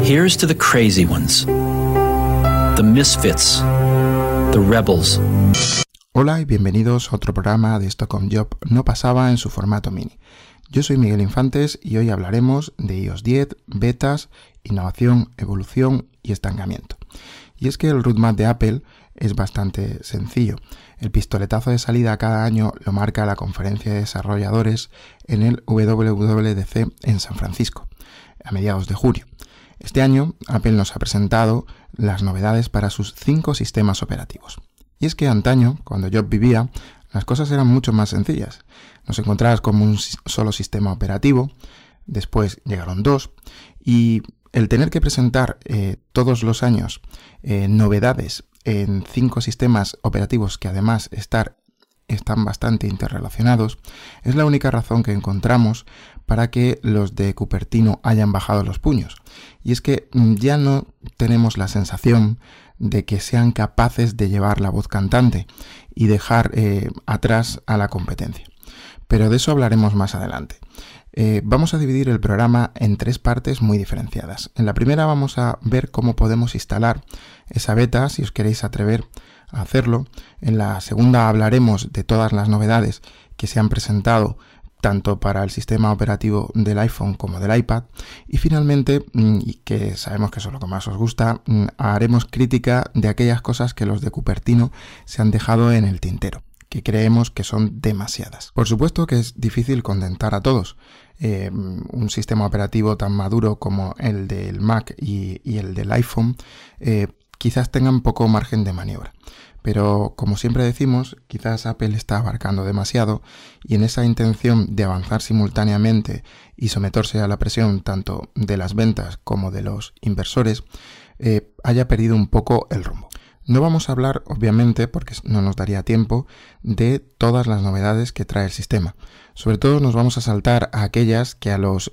Here's to the crazy ones, the misfits, the rebels. Hola y bienvenidos a otro programa de Esto con Job no pasaba en su formato mini. Yo soy Miguel Infantes y hoy hablaremos de iOS 10, betas, innovación, evolución y estancamiento. Y es que el roadmap de Apple es bastante sencillo. El pistoletazo de salida cada año lo marca la conferencia de desarrolladores en el WWDC en San Francisco, a mediados de julio. Este año, Apple nos ha presentado las novedades para sus 5 sistemas operativos. Y es que antaño, cuando yo vivía, las cosas eran mucho más sencillas. Nos encontrabas con un solo sistema operativo, después llegaron 2, y el tener que presentar todos los años novedades en 5 sistemas operativos que además están bastante interrelacionados, es la única razón que encontramos para que los de Cupertino hayan bajado los puños. Y es que ya no tenemos la sensación de que sean capaces de llevar la voz cantante y dejar atrás a la competencia. Pero de eso hablaremos más adelante. Vamos a dividir el programa en 3 partes muy diferenciadas. En la primera vamos a ver cómo podemos instalar esa beta, si os queréis atrever a hacerlo. En la segunda hablaremos de todas las novedades que se han presentado tanto para el sistema operativo del iPhone como del iPad. Y finalmente, y que sabemos que eso es lo que más os gusta, haremos crítica de aquellas cosas que los de Cupertino se han dejado en el tintero, que creemos que son demasiadas. Por supuesto que es difícil contentar a todos. Un sistema operativo tan maduro como el del Mac y el del iPhone quizás tengan poco margen de maniobra. Pero, como siempre decimos, quizás Apple está abarcando demasiado y en esa intención de avanzar simultáneamente y someterse a la presión tanto de las ventas como de los inversores, haya perdido un poco el rumbo. No vamos a hablar, obviamente, porque no nos daría tiempo, de todas las novedades que trae el sistema. Sobre todo nos vamos a saltar a aquellas que a los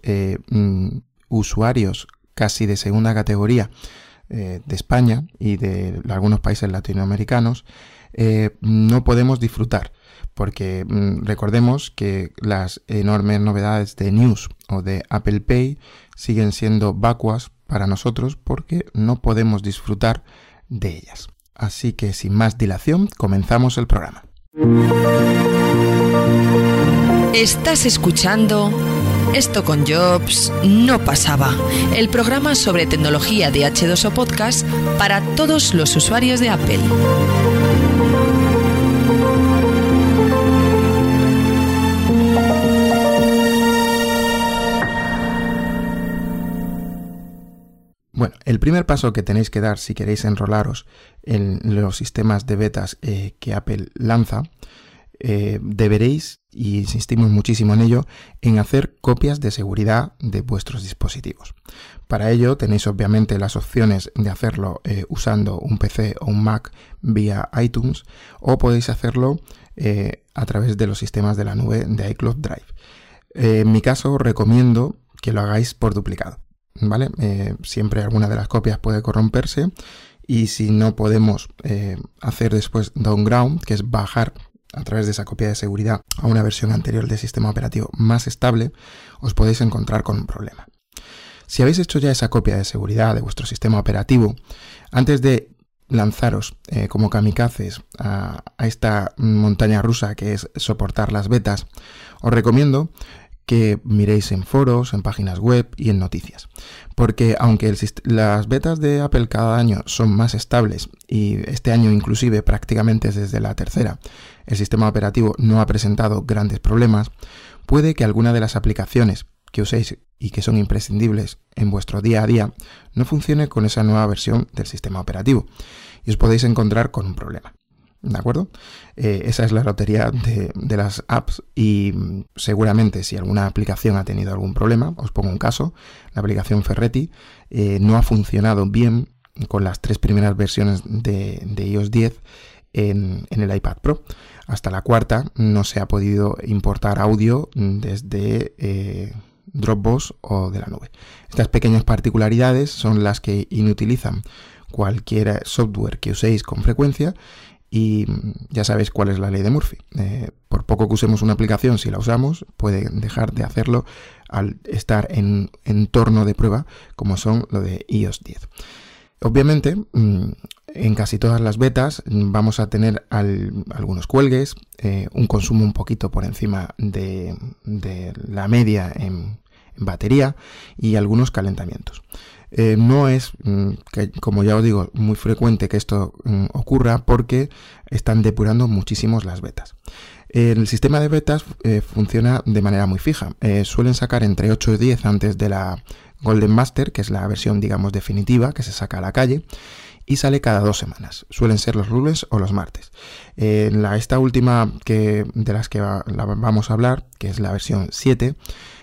usuarios casi de segunda categoría de España y de algunos países latinoamericanos no podemos disfrutar, porque recordemos que las enormes novedades de News o de Apple Pay siguen siendo vacuas para nosotros porque no podemos disfrutar de ellas. Así que sin más dilación, comenzamos el programa. Estás escuchando Esto con Jobs no pasaba, el programa sobre tecnología de H2O Podcast para todos los usuarios de Apple. Bueno, el primer paso que tenéis que dar si queréis enrolaros en los sistemas de betas que Apple lanza, deberéis, y insistimos muchísimo en ello, en hacer copias de seguridad de vuestros dispositivos. Para ello tenéis obviamente las opciones de hacerlo usando un PC o un Mac vía iTunes, o podéis hacerlo a través de los sistemas de la nube de iCloud Drive. En mi caso recomiendo que lo hagáis por duplicado, ¿vale? Siempre alguna de las copias puede corromperse y si no podemos hacer después downgrade, que es bajar a través de esa copia de seguridad a una versión anterior del sistema operativo más estable, os podéis encontrar con un problema. Si habéis hecho ya esa copia de seguridad de vuestro sistema operativo, antes de lanzaros como kamikazes a esta montaña rusa que es soportar las betas, os recomiendo que miréis en foros, en páginas web y en noticias. Porque aunque las betas de Apple cada año son más estables y este año inclusive prácticamente desde la tercera el sistema operativo no ha presentado grandes problemas, puede que alguna de las aplicaciones que uséis y que son imprescindibles en vuestro día a día no funcione con esa nueva versión del sistema operativo y os podéis encontrar con un problema. ¿De acuerdo? Esa es la lotería de las apps y seguramente si alguna aplicación ha tenido algún problema, os pongo un caso, la aplicación Ferretti no ha funcionado bien con las 3 primeras versiones de iOS 10 en el iPad Pro. Hasta la 4ª no se ha podido importar audio desde Dropbox o de la nube. Estas pequeñas particularidades son las que inutilizan cualquier software que uséis con frecuencia y ya sabéis cuál es la ley de Murphy. Por poco que usemos una aplicación, si la usamos, puede dejar de hacerlo al estar en un entorno de prueba como son lo de iOS 10. Obviamente, en casi todas las betas vamos a tener algunos cuelgues, un consumo un poquito por encima de la media en batería y algunos calentamientos. No es, como ya os digo, muy frecuente que esto ocurra porque están depurando muchísimos las betas. El sistema de betas funciona de manera muy fija. Suelen sacar entre 8 y 10 antes de la Golden Master, que es la versión, digamos, definitiva que se saca a la calle, y sale cada 2 semanas. Suelen ser los lunes o los martes. Esta última de las que vamos a hablar, que es la versión 7,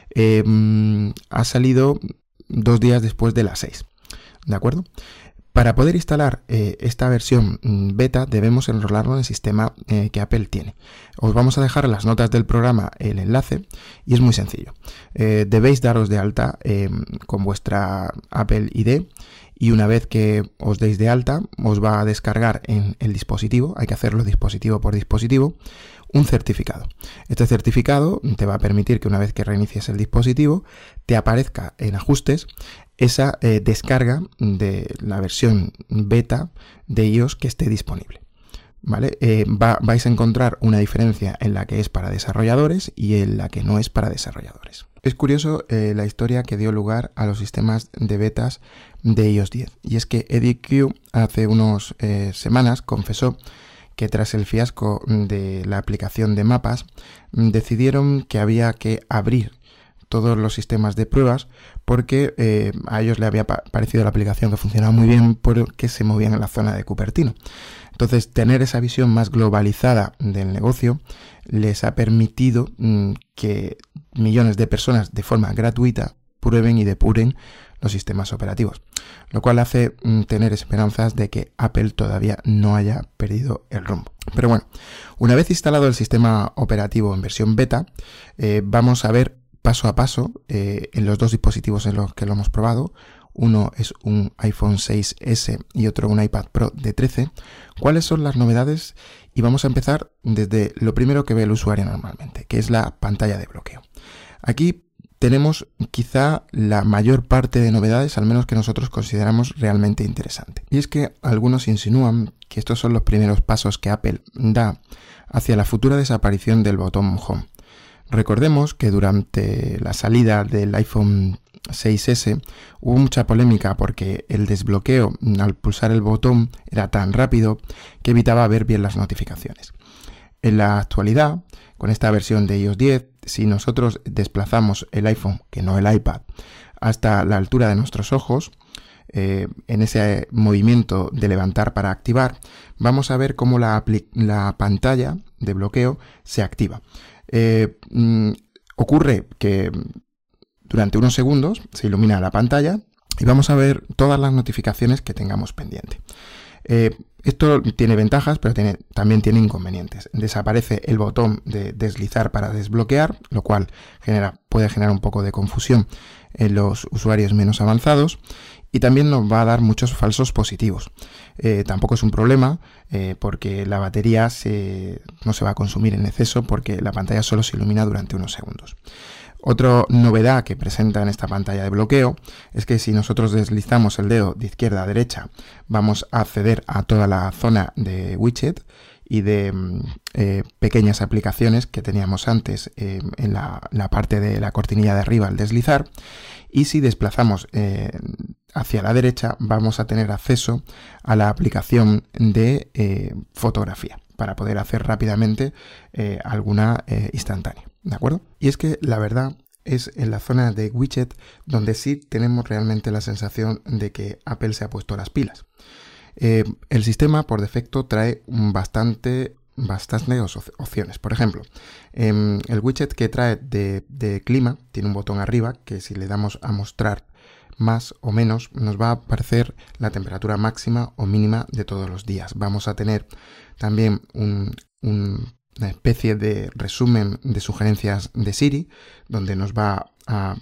ha salido 2 días después de las 6. ¿De acuerdo? Para poder instalar esta versión beta debemos enrolarlo en el sistema que Apple tiene. Os vamos a dejar en las notas del programa el enlace y es muy sencillo. Debéis daros de alta con vuestra Apple ID y una vez que os deis de alta os va a descargar en el dispositivo, hay que hacerlo dispositivo por dispositivo, un certificado. Este certificado te va a permitir que una vez que reinicies el dispositivo te aparezca en ajustes esa descarga de la versión beta de iOS que esté disponible. ¿Vale? Vais a encontrar una diferencia en la que es para desarrolladores y en la que no es para desarrolladores. Es curioso la historia que dio lugar a los sistemas de betas de iOS 10. Y es que Eddy Cue hace unas semanas confesó que tras el fiasco de la aplicación de mapas decidieron que había que abrir todos los sistemas de pruebas porque a ellos le había parecido la aplicación que funcionaba muy bien porque se movían en la zona de Cupertino. Entonces, tener esa visión más globalizada del negocio les ha permitido que millones de personas de forma gratuita prueben y depuren los sistemas operativos, lo cual hace tener esperanzas de que Apple todavía no haya perdido el rumbo. Pero bueno, una vez instalado el sistema operativo en versión beta, vamos a ver paso a paso en los 2 dispositivos en los que lo hemos probado. Uno es un iPhone 6S y otro un iPad Pro de 13. ¿Cuáles son las novedades? Y vamos a empezar desde lo primero que ve el usuario normalmente, que es la pantalla de bloqueo. Aquí tenemos quizá la mayor parte de novedades, al menos que nosotros consideramos realmente interesante. Y es que algunos insinúan que estos son los primeros pasos que Apple da hacia la futura desaparición del botón Home. Recordemos que durante la salida del iPhone 6S hubo mucha polémica porque el desbloqueo al pulsar el botón era tan rápido que evitaba ver bien las notificaciones. En la actualidad, con esta versión de iOS 10, si nosotros desplazamos el iPhone, que no el iPad, hasta la altura de nuestros ojos, en ese movimiento de levantar para activar, vamos a ver cómo la pantalla de bloqueo se activa. Ocurre que durante unos segundos se ilumina la pantalla y vamos a ver todas las notificaciones que tengamos pendiente. Esto tiene ventajas, pero también tiene inconvenientes. Desaparece el botón de deslizar para desbloquear, lo cual puede generar un poco de confusión en los usuarios menos avanzados y también nos va a dar muchos falsos positivos. Tampoco es un problema porque la batería no se va a consumir en exceso porque la pantalla solo se ilumina durante unos segundos. Otra novedad que presenta en esta pantalla de bloqueo es que si nosotros deslizamos el dedo de izquierda a derecha vamos a acceder a toda la zona de widget y de pequeñas aplicaciones que teníamos antes en la parte de la cortinilla de arriba al deslizar, y si desplazamos hacia la derecha vamos a tener acceso a la aplicación de fotografía para poder hacer rápidamente alguna instantánea. ¿De acuerdo? Y es que la verdad es en la zona de widget donde sí tenemos realmente la sensación de que Apple se ha puesto las pilas. El sistema por defecto trae bastantes opciones. Por ejemplo, el widget que trae de clima tiene un botón arriba que si le damos a mostrar más o menos nos va a aparecer la temperatura máxima o mínima de todos los días. Vamos a tener también una especie de resumen de sugerencias de Siri, donde nos va a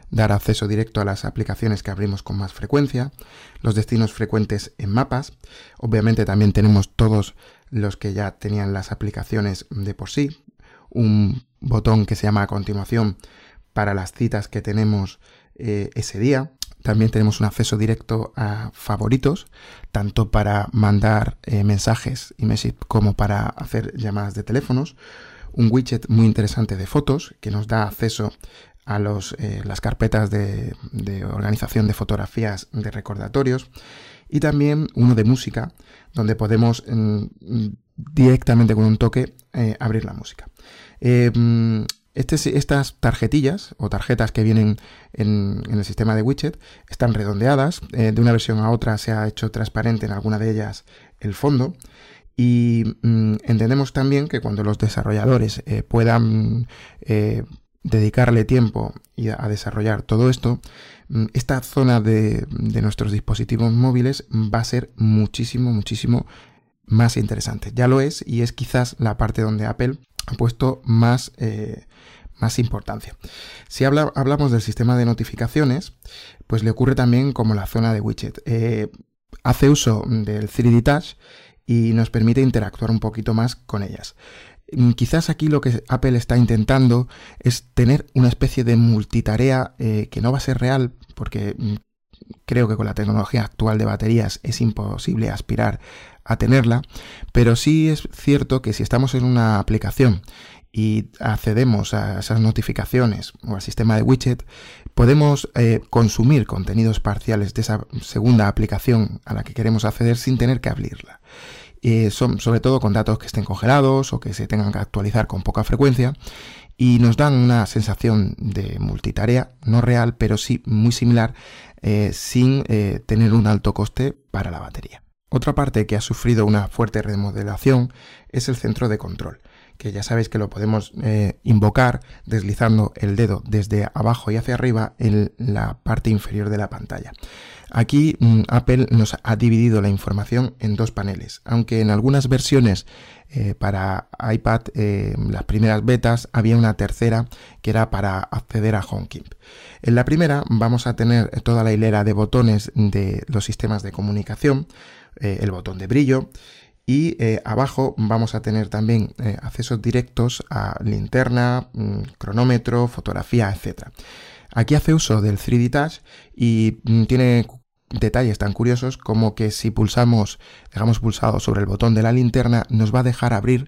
dar acceso directo a las aplicaciones que abrimos con más frecuencia, los destinos frecuentes en mapas. Obviamente también tenemos todos los que ya tenían las aplicaciones de por sí, un botón que se llama a continuación para las citas que tenemos ese día. También tenemos un acceso directo a favoritos, tanto para mandar mensajes y message como para hacer llamadas de teléfonos. Un widget muy interesante de fotos que nos da acceso a las carpetas de organización de fotografías de recordatorios. Y también uno de música, donde podemos directamente con un toque abrir la música. Estas tarjetillas o tarjetas que vienen en el sistema de widget están redondeadas. De una versión a otra se ha hecho transparente en alguna de ellas el fondo. Y entendemos también que cuando los desarrolladores puedan dedicarle tiempo a desarrollar todo esto, esta zona de nuestros dispositivos móviles va a ser muchísimo más interesante. Ya lo es, y es quizás la parte donde Apple ha puesto más importancia. Si hablamos del sistema de notificaciones, pues le ocurre también como la zona de widget. Hace uso del 3D Touch y nos permite interactuar un poquito más con ellas. Quizás aquí lo que Apple está intentando es tener una especie de multitarea que no va a ser real, porque creo que con la tecnología actual de baterías es imposible aspirar a tenerla, pero sí es cierto que si estamos en una aplicación y accedemos a esas notificaciones o al sistema de widget, podemos consumir contenidos parciales de esa segunda aplicación a la que queremos acceder sin tener que abrirla. Sobre todo con datos que estén congelados o que se tengan que actualizar con poca frecuencia, y nos dan una sensación de multitarea, no real, pero sí muy similar, sin tener un alto coste para la batería. Otra parte que ha sufrido una fuerte remodelación es el centro de control, que ya sabéis que lo podemos invocar deslizando el dedo desde abajo y hacia arriba en la parte inferior de la pantalla. Aquí Apple nos ha dividido la información en dos paneles, aunque en algunas versiones para iPad, las primeras betas, había una tercera que era para acceder a HomeKit. En la primera vamos a tener toda la hilera de botones de los sistemas de comunicación, el botón de brillo, y abajo vamos a tener también accesos directos a linterna, cronómetro, fotografía, etc. Aquí hace uso del 3D Touch y tiene detalles tan curiosos como que si dejamos pulsado sobre el botón de la linterna, nos va a dejar abrir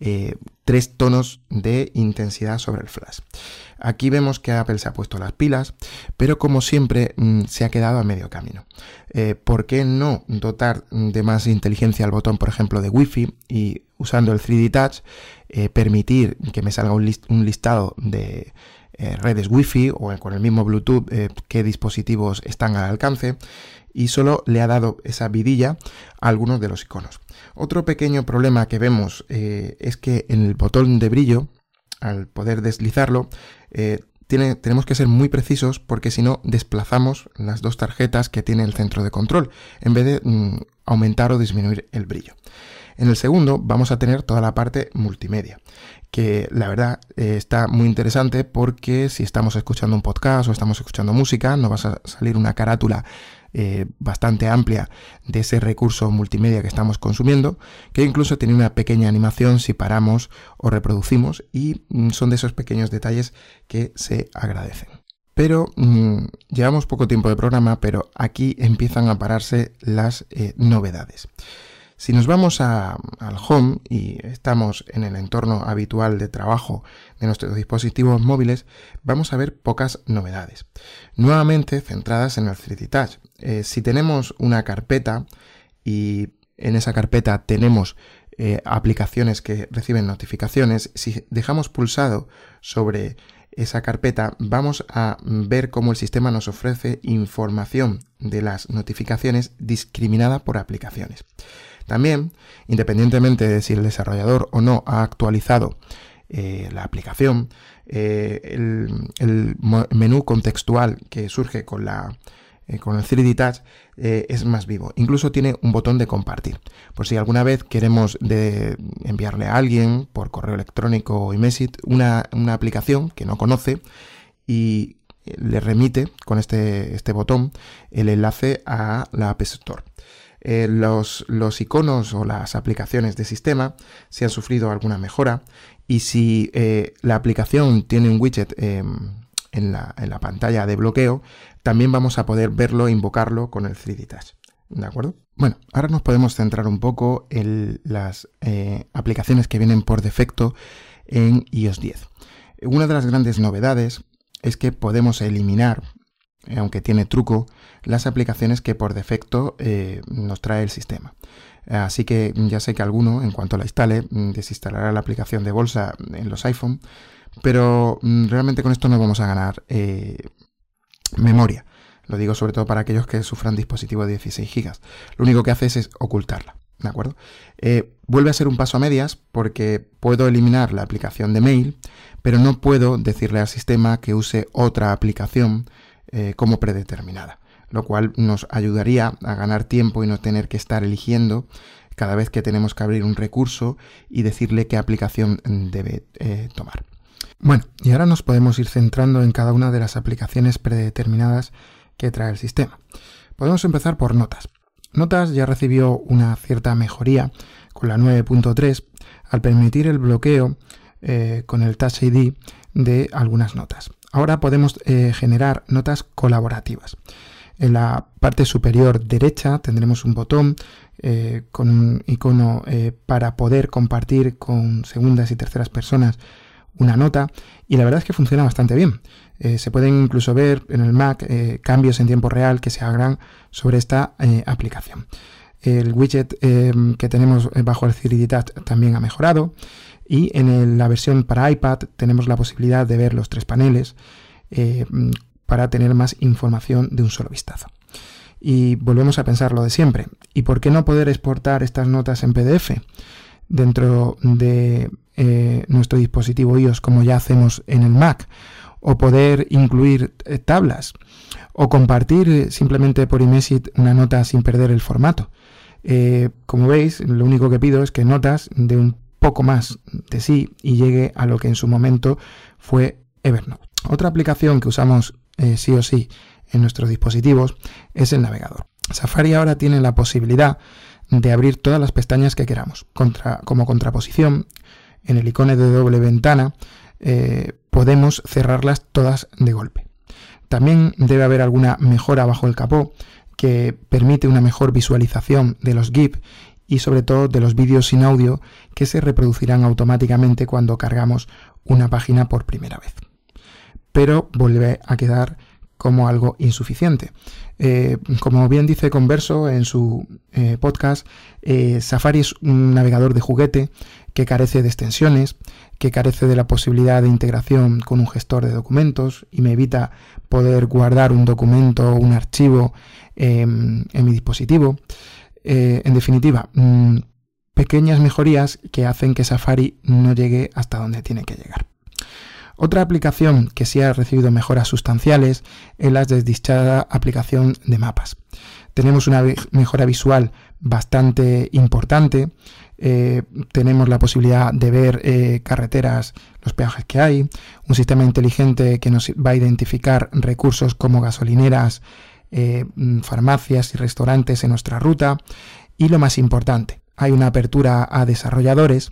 3 tonos de intensidad sobre el flash. Aquí vemos que Apple se ha puesto las pilas, pero como siempre se ha quedado a medio camino. ¿Por qué no dotar de más inteligencia al botón, por ejemplo, de Wi-Fi, y usando el 3D Touch permitir que me salga un listado de redes Wi-Fi o con el mismo Bluetooth qué dispositivos están al alcance? Y solo le ha dado esa vidilla a algunos de los iconos. Otro pequeño problema que vemos es que en el botón de brillo, al poder deslizarlo, tenemos que ser muy precisos, porque si no desplazamos las dos tarjetas que tiene el centro de control, en vez de aumentar o disminuir el brillo. En el segundo vamos a tener toda la parte multimedia, que la verdad está muy interesante, porque si estamos escuchando un podcast o estamos escuchando música, nos va a salir una carátula bastante amplia de ese recurso multimedia que estamos consumiendo, que incluso tiene una pequeña animación si paramos o reproducimos, y son de esos pequeños detalles que se agradecen. Pero llevamos poco tiempo de programa, pero aquí empiezan a pararse las novedades. Si nos vamos al Home y estamos en el entorno habitual de trabajo de nuestros dispositivos móviles, vamos a ver pocas novedades, nuevamente centradas en el 3D Touch. Si tenemos una carpeta y en esa carpeta tenemos aplicaciones que reciben notificaciones, si dejamos pulsado sobre esa carpeta, vamos a ver cómo el sistema nos ofrece información de las notificaciones discriminada por aplicaciones. También, independientemente de si el desarrollador o no ha actualizado la aplicación, el menú contextual que surge con el 3D Touch es más vivo. Incluso tiene un botón de compartir. Por si alguna vez queremos enviarle a alguien por correo electrónico o iMessage una aplicación que no conoce, y le remite con este botón el enlace a la App Store. Los iconos o las aplicaciones de sistema, si han sufrido alguna mejora, y si la aplicación tiene un widget en la pantalla de bloqueo, también vamos a poder verlo e invocarlo con el 3D Touch. ¿De acuerdo? Bueno, ahora nos podemos centrar un poco en las aplicaciones que vienen por defecto en iOS 10. Una de las grandes novedades es que podemos eliminar, aunque tiene truco, las aplicaciones que por defecto nos trae el sistema. Así que ya sé que alguno, en cuanto la instale, desinstalará la aplicación de bolsa en los iPhone, pero realmente con esto no vamos a ganar memoria. Lo digo sobre todo para aquellos que sufran dispositivos de 16 GB. Lo único que hace es ocultarla, ¿de acuerdo? Vuelve a ser un paso a medias porque puedo eliminar la aplicación de mail, pero no puedo decirle al sistema que use otra aplicación como predeterminada, lo cual nos ayudaría a ganar tiempo y no tener que estar eligiendo cada vez que tenemos que abrir un recurso y decirle qué aplicación debe tomar. Bueno, y ahora nos podemos ir centrando en cada una de las aplicaciones predeterminadas que trae el sistema. Podemos empezar por Notas. Notas ya recibió una cierta mejoría con la 9.3 al permitir el bloqueo con el Touch ID de algunas notas. Ahora podemos generar notas colaborativas. En la parte superior derecha tendremos un botón con un icono para poder compartir con segundas y terceras personas una nota, y la verdad es que funciona bastante bien. Se pueden incluso ver en el Mac cambios en tiempo real que se hagan sobre esta aplicación. El widget que tenemos bajo el 3D Touch también ha mejorado, y en la versión para iPad tenemos la posibilidad de ver los 3 paneles para tener más información de un solo vistazo. Y volvemos a pensar lo de siempre. ¿Y por qué no poder exportar estas notas en PDF dentro de nuestro dispositivo iOS como ya hacemos en el Mac? O poder incluir tablas, o compartir simplemente por iMessage una nota sin perder el formato. Como veis, lo único que pido es que Notas dé un poco más de sí y llegue a lo que en su momento fue Evernote. Otra aplicación que usamos sí o sí en nuestros dispositivos es el navegador. Safari ahora tiene la posibilidad de abrir todas las pestañas que queramos. Como contraposición, en el icono de doble ventana podemos cerrarlas todas de golpe. También debe haber alguna mejora bajo el capó que permite una mejor visualización de los GIF y sobre todo de los vídeos sin audio que se reproducirán automáticamente cuando cargamos una página por primera vez. Pero vuelve a quedar como algo insuficiente. Como bien dice Converso en su podcast, Safari es un navegador de juguete que carece de extensiones, que carece de la posibilidad de integración con un gestor de documentos y me evita poder guardar un documento o un archivo en mi dispositivo. En definitiva, pequeñas mejorías que hacen que Safari no llegue hasta donde tiene que llegar. Otra aplicación que sí ha recibido mejoras sustanciales es la desdichada aplicación de mapas. Tenemos una mejora visual bastante importante. Tenemos la posibilidad de ver carreteras, los peajes que hay, un sistema inteligente que nos va a identificar recursos como gasolineras, farmacias y restaurantes en nuestra ruta, y lo más importante, hay una apertura a desarrolladores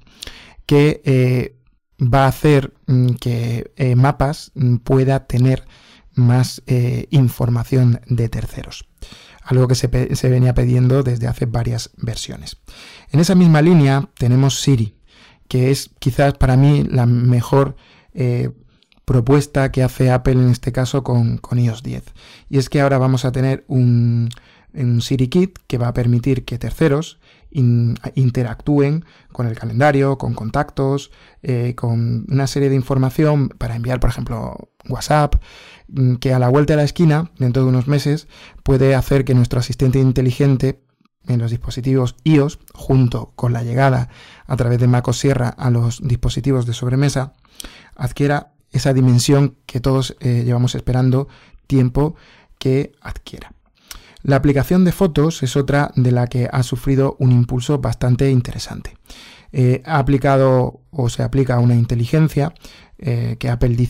que va a hacer que Mapas pueda tener más información de terceros, algo que se venía pidiendo desde hace varias versiones. En esa misma línea tenemos Siri, que es quizás para mí la mejor propuesta que hace Apple en este caso con iOS 10. Y es que ahora vamos a tener un Siri Kit que va a permitir que terceros interactúen con el calendario, con contactos, con una serie de información para enviar, por ejemplo, WhatsApp, que a la vuelta de la esquina, dentro de unos meses, puede hacer que nuestro asistente inteligente en los dispositivos iOS, junto con la llegada a través de macOS Sierra a los dispositivos de sobremesa, adquiera esa dimensión que todos llevamos esperando tiempo que adquiera. La aplicación de fotos es otra de la que ha sufrido un impulso bastante interesante. Ha aplicado o se aplica una inteligencia que Apple dice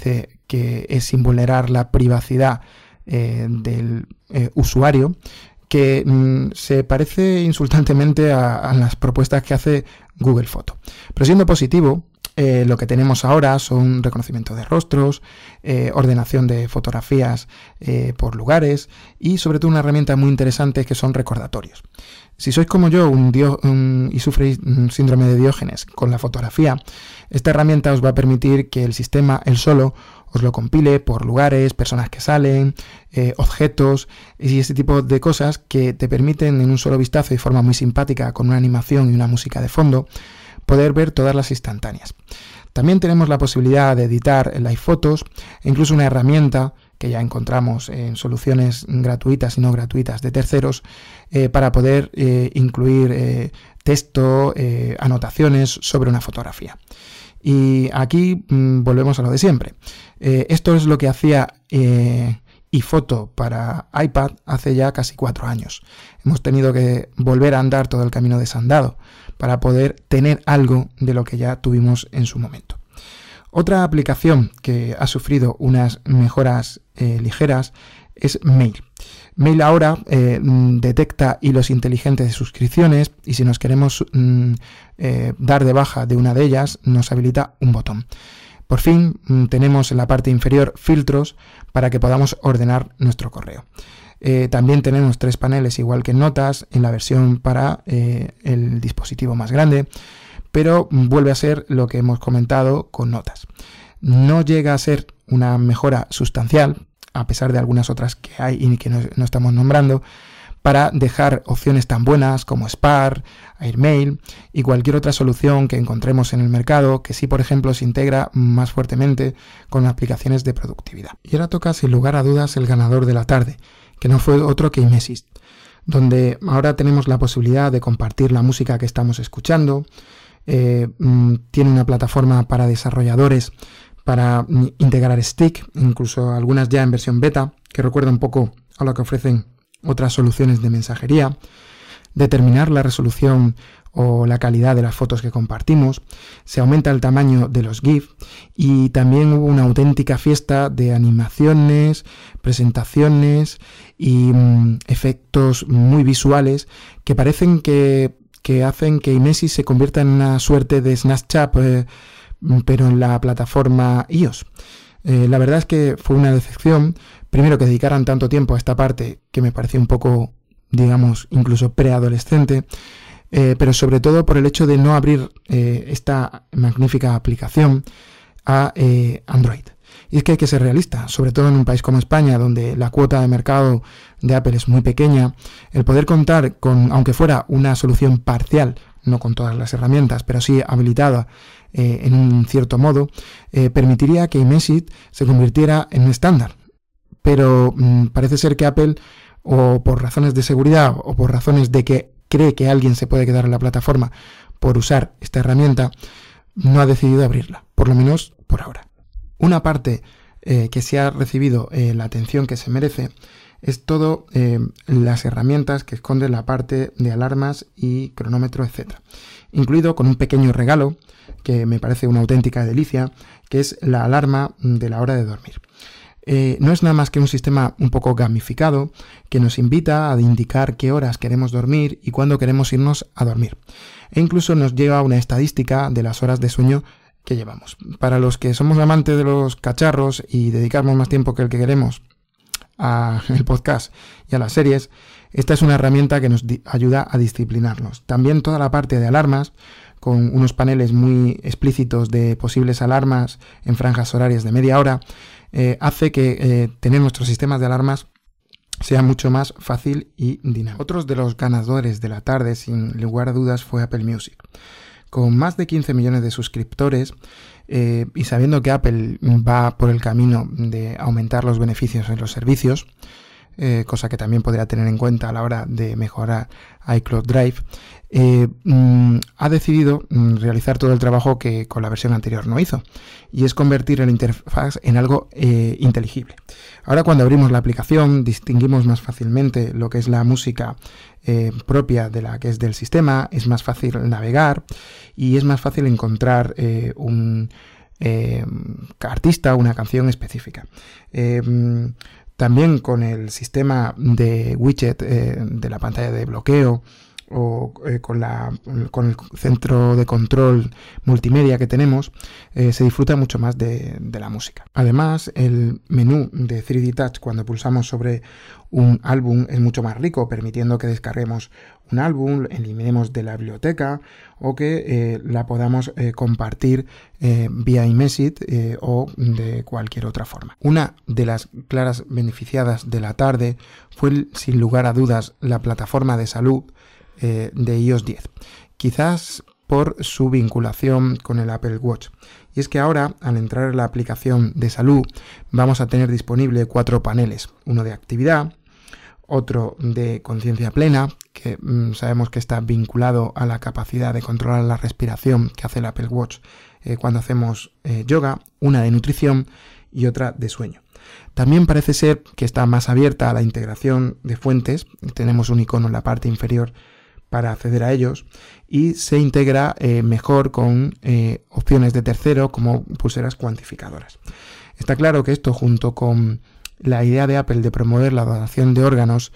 que es sin vulnerar la privacidad del usuario, que se parece insultantemente a las propuestas que hace Google Foto. Pero siendo positivo, lo que tenemos ahora son reconocimiento de rostros, ordenación de fotografías por lugares y sobre todo una herramienta muy interesante que son recordatorios. Si sois como yo y sufréis síndrome de Diógenes con la fotografía, esta herramienta os va a permitir que el sistema él solo os lo compile por lugares, personas que salen, objetos y ese tipo de cosas que te permiten en un solo vistazo y de forma muy simpática, con una animación y una música de fondo, poder ver todas las instantáneas. También tenemos la posibilidad de editar live fotos e incluso una herramienta que ya encontramos en soluciones gratuitas y no gratuitas de terceros para poder incluir texto, anotaciones sobre una fotografía. Y aquí volvemos a lo de siempre. Esto es lo que hacía iPhoto para iPad hace ya casi 4 años. Hemos tenido que volver a andar todo el camino desandado para poder tener algo de lo que ya tuvimos en su momento. Otra aplicación que ha sufrido unas mejoras ligeras es Mail. Mail ahora detecta hilos inteligentes de suscripciones y si nos queremos dar de baja de una de ellas, nos habilita un botón. Por fin tenemos en la parte inferior filtros para que podamos ordenar nuestro correo. También tenemos 3 paneles igual que en Notas en la versión para el dispositivo más grande, pero vuelve a ser lo que hemos comentado con Notas. No llega a ser una mejora sustancial, a pesar de algunas otras que hay y que no estamos nombrando, para dejar opciones tan buenas como Spar, Airmail y cualquier otra solución que encontremos en el mercado que sí, por ejemplo, se integra más fuertemente con aplicaciones de productividad. Y ahora toca sin lugar a dudas el ganador de la tarde, que no fue otro que iMessage, donde ahora tenemos la posibilidad de compartir la música que estamos escuchando, tiene una plataforma para desarrolladores para integrar stick, incluso algunas ya en versión beta, que recuerda un poco a lo que ofrecen otras soluciones de mensajería, determinar la resolución o la calidad de las fotos que compartimos, se aumenta el tamaño de los GIF y también hubo una auténtica fiesta de animaciones, presentaciones y efectos muy visuales que parecen que hacen que iMessage se convierta en una suerte de Snapchat, pero en la plataforma iOS. La verdad es que fue una decepción, primero que dedicaran tanto tiempo a esta parte que me pareció un poco, digamos, incluso preadolescente, pero sobre todo por el hecho de no abrir esta magnífica aplicación a Android. Y es que hay que ser realista, sobre todo en un país como España, donde la cuota de mercado de Apple es muy pequeña, el poder contar con, aunque fuera una solución parcial, no con todas las herramientas, pero sí habilitada en un cierto modo, permitiría que iMessage se convirtiera en un estándar. Pero parece ser que Apple, o por razones de seguridad, o por razones de que cree que alguien se puede quedar en la plataforma por usar esta herramienta, no ha decidido abrirla, por lo menos por ahora. Una parte que sí ha recibido la atención que se merece es todo las herramientas que esconden la parte de alarmas y cronómetro, etc. Incluido con un pequeño regalo que me parece una auténtica delicia, que es la alarma de la hora de dormir. No es nada más que un sistema un poco gamificado que nos invita a indicar qué horas queremos dormir y cuándo queremos irnos a dormir. E incluso nos lleva una estadística de las horas de sueño que llevamos. Para los que somos amantes de los cacharros y dedicamos más tiempo que el que queremos al podcast y a las series, esta es una herramienta que nos ayuda a disciplinarnos. También toda la parte de alarmas, con unos paneles muy explícitos de posibles alarmas en franjas horarias de media hora, hace que tener nuestros sistemas de alarmas sea mucho más fácil y dinámico. Otros de los ganadores de la tarde, sin lugar a dudas, fue Apple Music. Con más de 15 millones de suscriptores y sabiendo que Apple va por el camino de aumentar los beneficios en los servicios, cosa que también podría tener en cuenta a la hora de mejorar iCloud Drive, ha decidido realizar todo el trabajo que con la versión anterior no hizo, y es convertir la interfaz en algo inteligible. Ahora, cuando abrimos la aplicación, distinguimos más fácilmente lo que es la música propia de la que es del sistema, es más fácil navegar y es más fácil encontrar un artista, una canción específica. También con el sistema de widget de la pantalla de bloqueo o con el centro de control multimedia que tenemos, se disfruta mucho más de la música. Además, el menú de 3D Touch cuando pulsamos sobre un álbum es mucho más rico, permitiendo que descarguemos un álbum, eliminemos de la biblioteca o que la podamos compartir vía iMessage o de cualquier otra forma. Una de las claras beneficiadas de la tarde fue, sin lugar a dudas, la plataforma de salud de iOS 10, quizás por su vinculación con el Apple Watch. Y es que ahora, al entrar en la aplicación de salud, vamos a tener disponible 4 paneles, uno de actividad, otro de conciencia plena, que sabemos que está vinculado a la capacidad de controlar la respiración que hace el Apple Watch cuando hacemos yoga, una de nutrición y otra de sueño. También parece ser que está más abierta a la integración de fuentes, tenemos un icono en la parte inferior para acceder a ellos, y se integra mejor con opciones de tercero como pulseras cuantificadoras. Está claro que esto, junto con la idea de Apple de promover la donación de órganos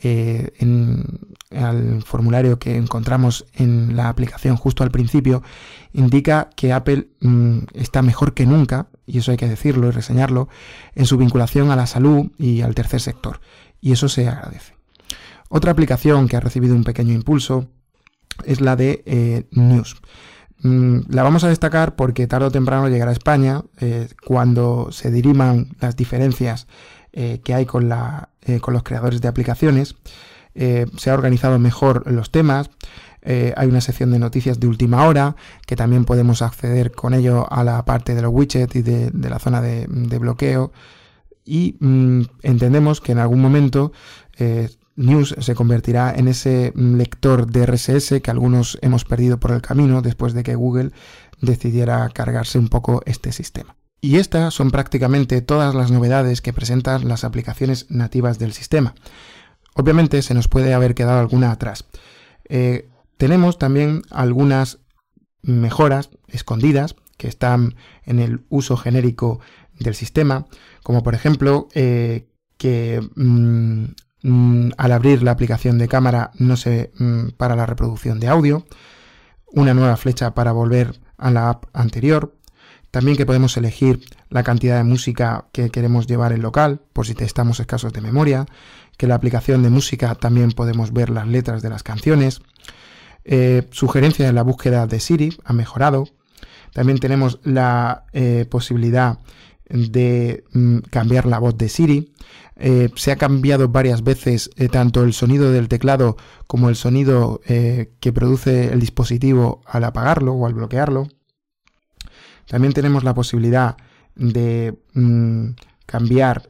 al formulario que encontramos en la aplicación justo al principio, indica que Apple está mejor que nunca, y eso hay que decirlo y reseñarlo, en su vinculación a la salud y al tercer sector, y eso se agradece. Otra aplicación que ha recibido un pequeño impulso es la de News. La vamos a destacar porque tarde o temprano llegará a España cuando se diriman las diferencias que hay con los creadores de aplicaciones. Se ha organizado mejor los temas. Hay una sección de noticias de última hora que también podemos acceder con ello a la parte de los widgets y de la zona de bloqueo. Y entendemos que en algún momento News se convertirá en ese lector de RSS que algunos hemos perdido por el camino después de que Google decidiera cargarse un poco este sistema. Y estas son prácticamente todas las novedades que presentan las aplicaciones nativas del sistema. Obviamente se nos puede haber quedado alguna atrás. Tenemos también algunas mejoras escondidas que están en el uso genérico del sistema, como por ejemplo que al abrir la aplicación de cámara no se para la reproducción de audio, una nueva flecha para volver a la app anterior, también que podemos elegir la cantidad de música que queremos llevar en local, por si estamos escasos de memoria, que en la aplicación de música también podemos ver las letras de las canciones, sugerencias en la búsqueda de Siri ha mejorado, también tenemos la posibilidad de cambiar la voz de Siri. Se ha cambiado varias veces tanto el sonido del teclado como el sonido que produce el dispositivo al apagarlo o al bloquearlo. También tenemos la posibilidad de cambiar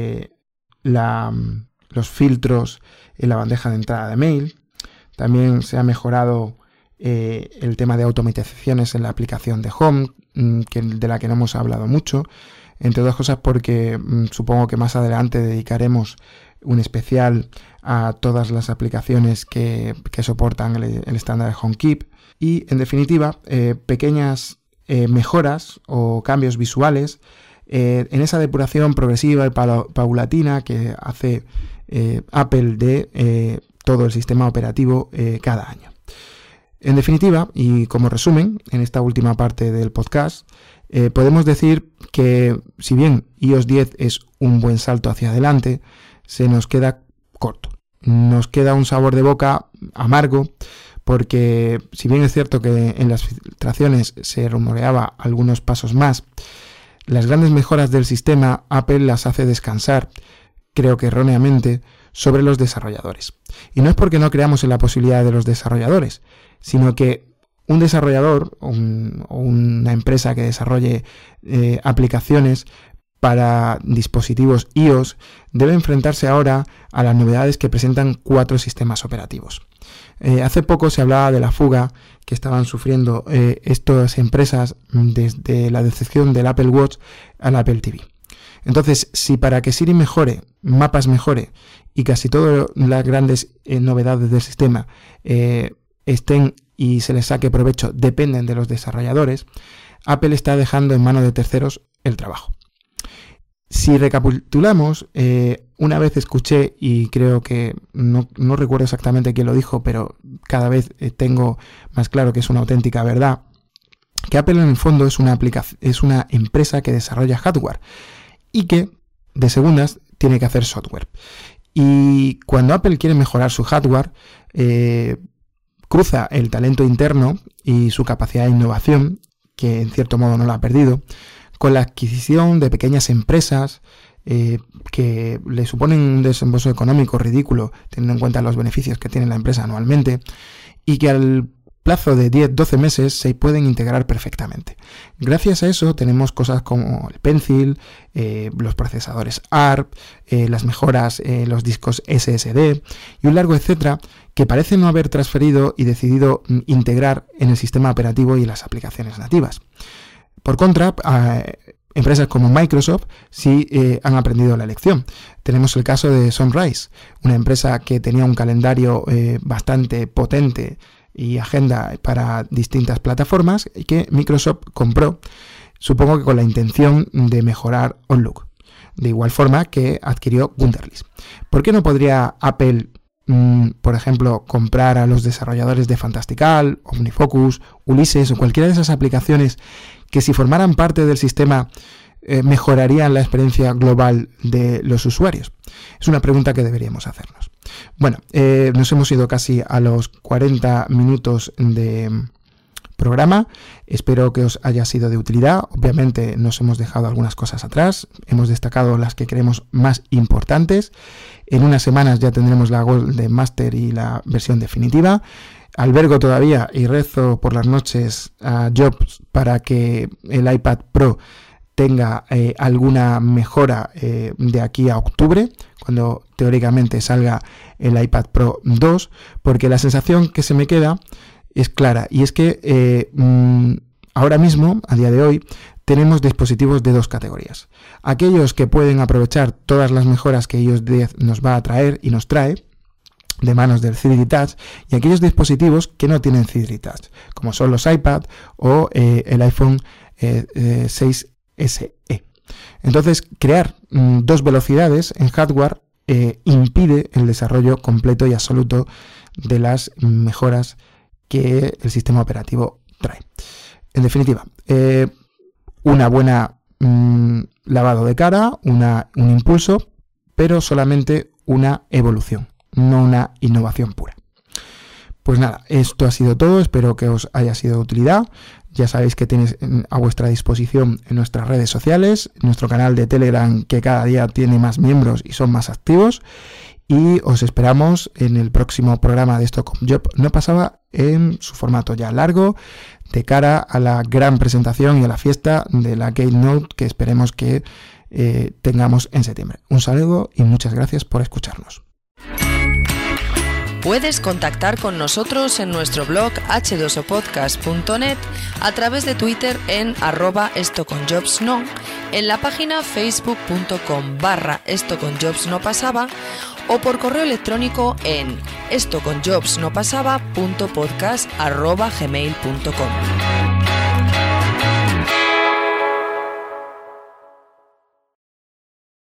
los filtros en la bandeja de entrada de mail. También se ha mejorado el tema de automatizaciones en la aplicación de Home, de la que no hemos hablado mucho. Entre otras cosas porque supongo que más adelante dedicaremos un especial a todas las aplicaciones que soportan el estándar de HomeKeep. Y en definitiva, pequeñas mejoras o cambios visuales en esa depuración progresiva y paulatina que hace Apple de todo el sistema operativo cada año. En definitiva, y como resumen, en esta última parte del podcast, podemos decir que si bien iOS 10 es un buen salto hacia adelante, se nos queda corto. Nos queda un sabor de boca amargo, porque si bien es cierto que en las filtraciones se rumoreaba algunos pasos más, las grandes mejoras del sistema Apple las hace descansar, creo que erróneamente, sobre los desarrolladores. Y no es porque no creamos en la posibilidad de los desarrolladores, sino que un desarrollador o una empresa que desarrolle aplicaciones para dispositivos iOS debe enfrentarse ahora a las novedades que presentan 4 sistemas operativos. Hace poco se hablaba de la fuga que estaban sufriendo estas empresas desde la decepción del Apple Watch al Apple TV. Entonces, si para que Siri mejore, Mapas mejore y casi todas las grandes novedades del sistema estén y se les saque provecho dependen de los desarrolladores, Apple está dejando en manos de terceros el trabajo. Si recapitulamos, una vez escuché, y creo que no recuerdo exactamente quién lo dijo, pero cada vez tengo más claro que es una auténtica verdad, que Apple en el fondo es una empresa que desarrolla hardware y que de segundas tiene que hacer software. Y cuando Apple quiere mejorar su hardware, cruza el talento interno y su capacidad de innovación, que en cierto modo no la ha perdido, con la adquisición de pequeñas empresas que le suponen un desembolso económico ridículo, teniendo en cuenta los beneficios que tiene la empresa anualmente, y que al plazo de 10-12 meses se pueden integrar perfectamente. Gracias a eso tenemos cosas como el Pencil, los procesadores ARM, las mejoras en los discos SSD y un largo etcétera que parece no haber transferido y decidido integrar en el sistema operativo y en las aplicaciones nativas. Por contra, empresas como Microsoft sí han aprendido la lección. Tenemos el caso de Sunrise, una empresa que tenía un calendario bastante potente y agenda para distintas plataformas y que Microsoft compró, supongo que con la intención de mejorar Outlook, de igual forma que adquirió Wunderlist. ¿Por qué no podría Apple, por ejemplo, comprar a los desarrolladores de Fantastical, OmniFocus, Ulysses o cualquiera de esas aplicaciones que, si formaran parte del sistema, mejorarían la experiencia global de los usuarios? Es una pregunta que deberíamos hacernos. Bueno, nos hemos ido casi a los 40 minutos de programa. Espero que os haya sido de utilidad. Obviamente nos hemos dejado algunas cosas atrás. Hemos destacado las que creemos más importantes. En unas semanas ya tendremos la Golden Master y la versión definitiva. Albergo todavía y rezo por las noches a Jobs para que el iPad Pro tenga alguna mejora de aquí a octubre, cuando teóricamente salga el iPad Pro 2, porque la sensación que se me queda es clara, y es que ahora mismo, a día de hoy, tenemos dispositivos de dos categorías. Aquellos que pueden aprovechar todas las mejoras que iOS 10 nos va a traer y nos trae, de manos del 3D Touch, y aquellos dispositivos que no tienen 3D Touch, como son los iPad o el iPhone 6 SE. Entonces, crear dos velocidades en hardware impide el desarrollo completo y absoluto de las mejoras que el sistema operativo trae. En definitiva, una buena lavado de cara, un impulso, pero solamente una evolución, no una innovación pura. Pues nada, esto ha sido todo, espero que os haya sido de utilidad. Ya sabéis que tenéis a vuestra disposición en nuestras redes sociales, nuestro canal de Telegram, que cada día tiene más miembros y son más activos, y os esperamos en el próximo programa de Esto con Job No Pasaba, en su formato ya largo, de cara a la gran presentación y a la fiesta de la Keynote que esperemos que tengamos en septiembre. Un saludo y muchas gracias por escucharnos. Puedes contactar con nosotros en nuestro blog h2opodcast.net, a través de Twitter en @estoconjobsno, en la página facebook.com/estoconjobsnopasaba o por correo electrónico en estoconjobsnopasaba.podcast@gmail.com.